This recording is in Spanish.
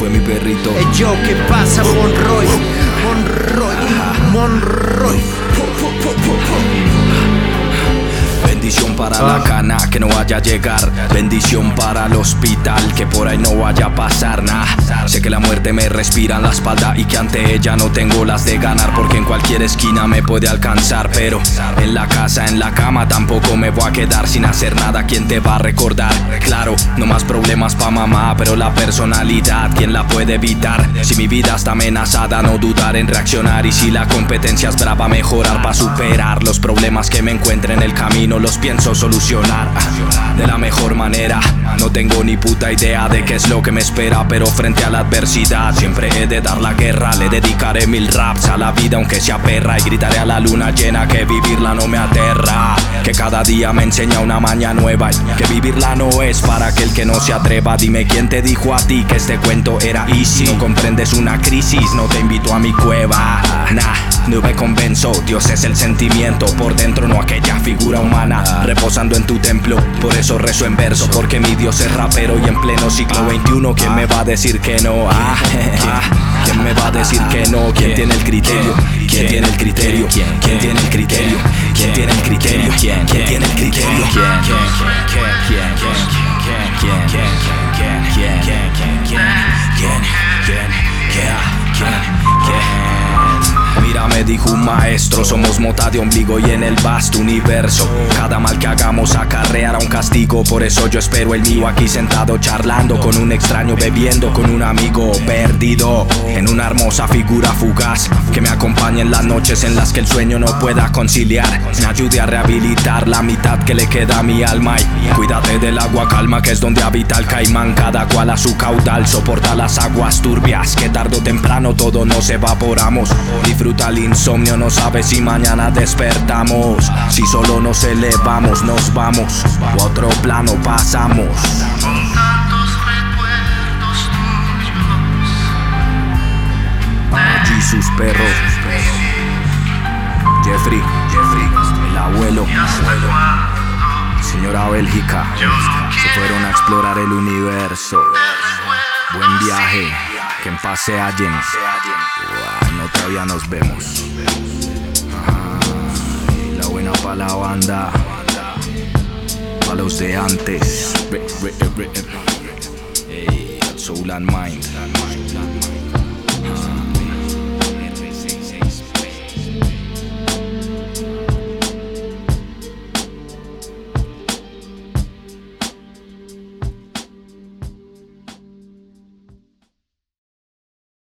fue mi perrito. Yo, ¿qué pasa, Monroy? Monroy. Bendición para la cana, que no vaya a llegar. Bendición para el hospital, que por ahí no vaya a pasar nada. Sé que la muerte me respira en la espalda y que ante ella no tengo las de ganar, porque en cualquier esquina me puede alcanzar. Pero en la casa, en la cama, tampoco me voy a quedar sin hacer nada. ¿Quién te va a recordar? Claro, no más problemas pa' mamá, pero la personalidad, ¿quién la puede evitar? Si mi vida está amenazada, no dudar en reaccionar. Y si la competencia es brava, mejorar pa' superar los problemas que me encuentre en el camino. Los pienso solucionar de la mejor manera. No tengo ni puta idea de qué es lo que me espera, pero frente a la adversidad siempre he de dar la guerra. Le dedicaré 1000 raps a la vida aunque sea perra, y gritaré a la luna llena que vivirla no me aterra, que cada día me enseña una maña nueva, y que vivirla no es para aquel que no se atreva. Dime quién te dijo a ti que este cuento era easy. No comprendes una crisis, no te invito a mi cueva. Nah, no me convenzo, Dios es el sentimiento por dentro, no aquella figura humana reposando en tu templo. Por eso rezo en verso, porque mi Dios es rapero y en pleno siglo XXI. ¿Quién me va a decir que no? ¿Quién me va a decir que no? ¿Quién tiene el criterio? ¿Quién tiene el criterio? ¿Quién tiene el criterio? ¿Quién tiene el criterio? ¿Quién tiene el criterio? Mira, me dijo un maestro, somos mota de ombligo y en el vasto universo cada mal que hagamos acarreará un castigo. Por eso yo espero el mío aquí sentado charlando con un extraño, bebiendo con un amigo perdido en una hermosa figura fugaz, que me acompañe en las noches en las que el sueño no pueda conciliar, me ayude a rehabilitar la mitad que le queda a mi alma. Y cuídate del agua calma, que es donde habita el caimán. Cada cual a su caudal soporta las aguas turbias, que tarde o temprano todos nos evaporamos. Disfruta el insomnio, no sabes si mañana despertamos. Si solo nos elevamos, nos vamos o a otro plano pasamos. Con tantos recuerdos tuyos. Jesus perro, Jeffrey, el abuelo, señora Bélgica, se fueron a explorar el universo. Buen viaje, que en paz se hallen. No, todavía nos vemos. Y la buena pa' la banda, pa' los de antes. Soul and Mind.